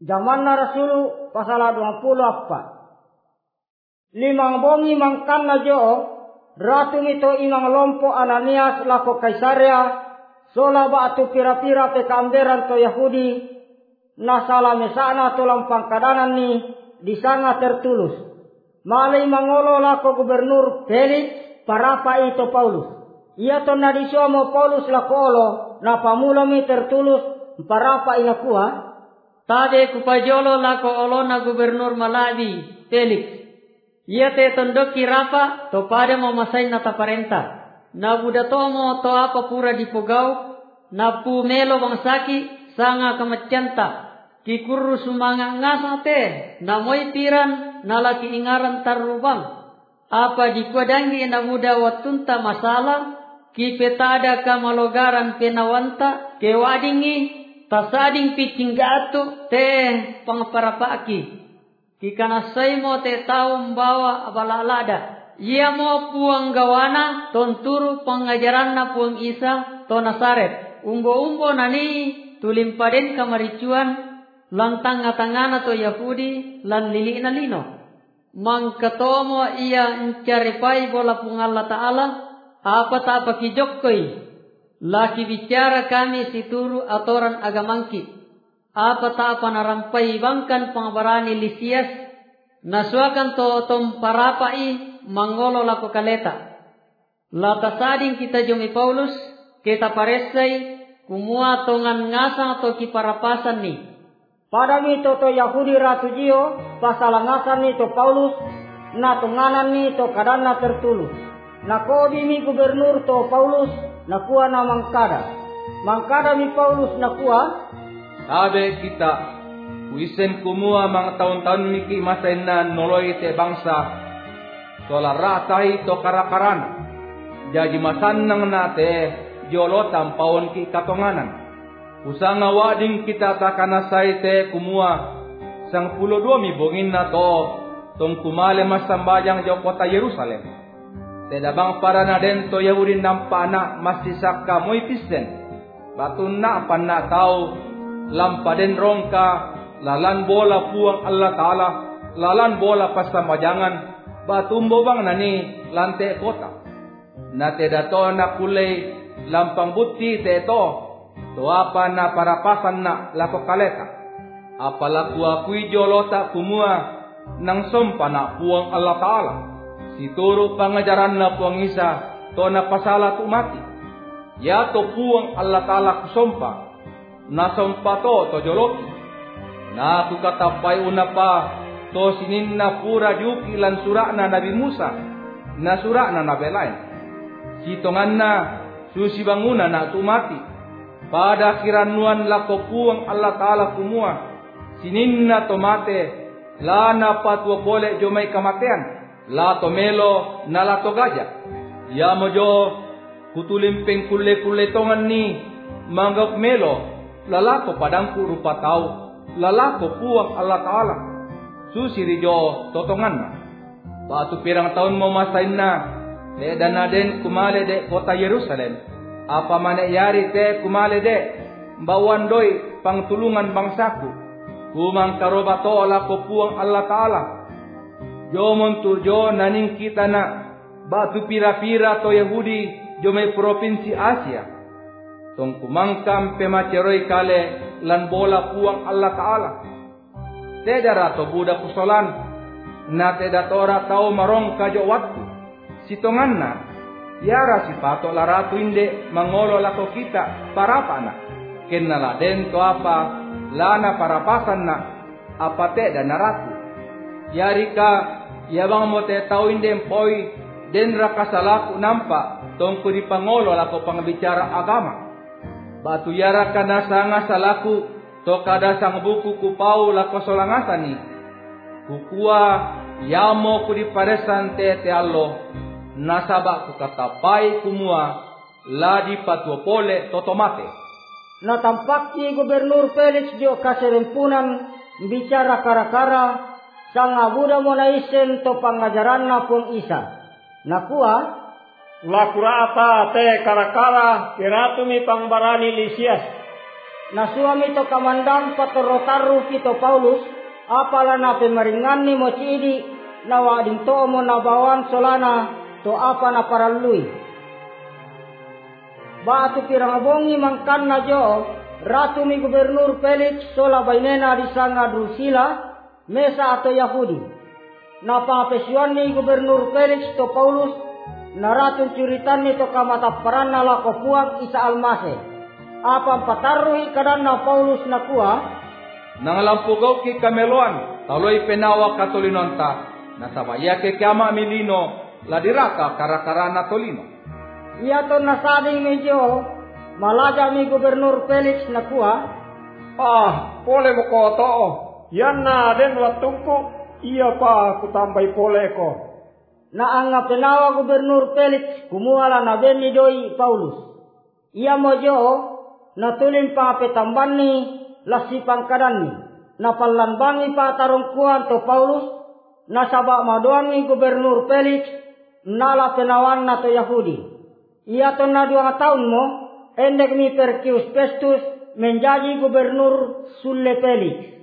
Zaman na Rasulu pasal 24. Limang bongi mangkan na jo, ratu ito imang lompo Ananias lako Kaisarea, sola ba atu pira-pira te kamderan to Yahudi, na salame sana tulang pangkadanan ni di sana Tertulus. Malay mangolo lako gubernur Felix parapa ito Paulus. Ia to na disyo mo Paulus lako olo, na pamulami Tertulus parapa inakuha. Tade kupajolo lako olo na gubernur Malawi Felix. Ia te tondoki rapa to pada mamasay na taparenta. Na budatomo to apa pura di pugau, na pumelo bangsaki sanga kamatyanta. Kikuru sumanga ngasate, na moy tiran na laki ingaran tarubang. Apa di kuadangi na muda watunta masalah, kipetada kamalogaran penawanta, kewadingi, tasading pitinggatu te pangparapaki. Kikanasay mo te tao mbawa abalalada. Ia mo puang gawana tonturu pengajaran na puang Isa to Nasaret. Umbo-umbo nani tulimpaden kamaricuan lantang ngatangana to Yahudi lan lili na lino. Mangkatomo ia encaripai bola pung Allah Ta'ala apa tak pakijokoi. Laki bicara kami situru atoran agamangki. Apa tak panarampai bangkan pangabarani Lisias, nasuakan to tom parapai mangolo lako kaleta. Latasading kita jomi Paulus, kita paresay, kumua tongan ngasang to kiparapasan ni. Padami to Yahudi ratu jio, pasalangasan ni to Paulus, na tunganan ni to kadana Tertulus. Nakobi mi gubernur to Paulus, nakuha na mangkada. Mangkada mi Paulus nakuha, Sabe kita, kuisen kumua mga taon-taon miki masain na noloy te bangsa, sola ratay to karakaran, jadi masan nang nate, jolotam pawon ki katonganan. Usang awading kita takanasay te kumua, sang 12 bongin na to, tong kumale masambayang jo kota Yerusalem. Te dabang para na den to Yahudin nampana masisak ka moy pisen, batun na pan na tao, lampaden rongka, lalan bola puang Allah Ta'ala, lalan bola pasamajangan, batumbo bang nani lante kota. Na tedato na kulay lampang buti teto, to apa na parapasan na lako kaleta. Apalaku akui jolota kumua nang sompa na puang Allah Ta'ala. Situro pangajaran na puang Isa, to na pasala tu mati. Ya to puang Allah Ta'ala kusompa. Nasompato to joloki na kukatapay una pa to sinin na pura yuki lan sura na Nabi Musa na sura na Nabi lain sitongan na susi banguna na tumati pada kiranuan lako puang Allah Ta'ala kumua sinin na tomate la na patwa pole jomay kamatean la tomelo na la togaja ya mojo kutulimpeng kule tongan ni manggap melo lalako padangku rupa tau, lalako puang Allah Ta'ala. Susi rijo totongan na. Batu pirang tahun mo masain na, le danaden kumale de kota Yerusalem. Apa mane yari te kumale de, bawan doi pangtulungan bangsaku. Kumang karobato lako puang Allah Ta'ala. Jomon turjo naning kita na, batu pira-pira to Yahudi, jomay provinsi Asia. Tong kumangkam pemaceroy kale lan bola puang Allah Ta'ala. Tedara to budak kusolan na tedatora tau marong kajo waktu. Sitongan na, yara si pato laratu inde mangolo lako kita parapana. Kenala den to apa lana parapasan na apa teda naratu. Yari ka yabang mo te tau inde empoi den rakasalaku nampa tong kudi pangolo lako pangbicara agama. Batu yara kana sanga salaku to kada sang buku kupau lako solangasani. Kukua yamo kudi paresan te allo nasaba ku katapai kumua ladi patuopole totomate. Na tampaki gubernur Felix jo kaserempunan bicara kara-kara sanga buda mona isen to pangajaran na pun Isa. Nakua Lakurata te karakara kiratumi pangbarani Lisias. Na suami to kamandang patorotaru kito Paulus, apala na pemaringan ni mo ciidi, na wading to mo nabawan solana, to apa na paralui. Baatu pirangabongi mangkan na jo, ratu mi gubernur Felix sola bainena di sanga Drusila, mesa atau Yahudi. Na papesuan ni gubernur Felix to Paulus, na ratu curitan ni to kamataparan na lako puang Isa Almase. Apa patarui kadan na Paulus na kuha, nangalampugaw ki kameluan, taloy penawa katolinonta, nasabaya ke kiama milino, ladiraka karakarana tolino. Iya to nasading medyo, malaja mi gubernur Felix na kuha. Pole mo ko to. Yan na den watungko, iya pa kutambay pole ko. Na ang penawa gubernur Felix kumuhala na benidoy Paulus. Iya mo jo, natulin pa petamban ni lasipang kadan ni. Napalanbangi pa tarungkuan to Paulus, nasaba maduan ni gubernur Felix, nala penawan na to Yahudi. Iya to na 2 tahun mo, endek mi Perkius Festus menjadi gubernur sulle Felix.